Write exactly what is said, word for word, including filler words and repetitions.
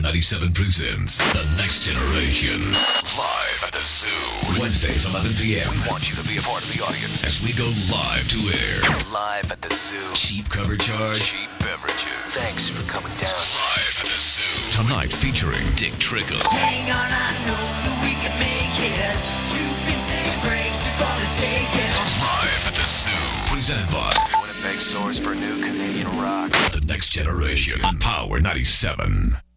ninety-seven presents The Next Generation. Live at the Zoo. Wednesdays, eleven p.m. We want you to be a part of the audience as we go live to air. Live at the Zoo. Cheap cover charge. Cheap beverages. Thanks for coming down. Live at the Zoo. Tonight featuring Dick Trickle. Hang on, I know that we can make it. Two piston brakes are gonna take it. Live at the Zoo. Presented by Winnipeg soars for new Canadian rock. The Next Generation on Power ninety-seven.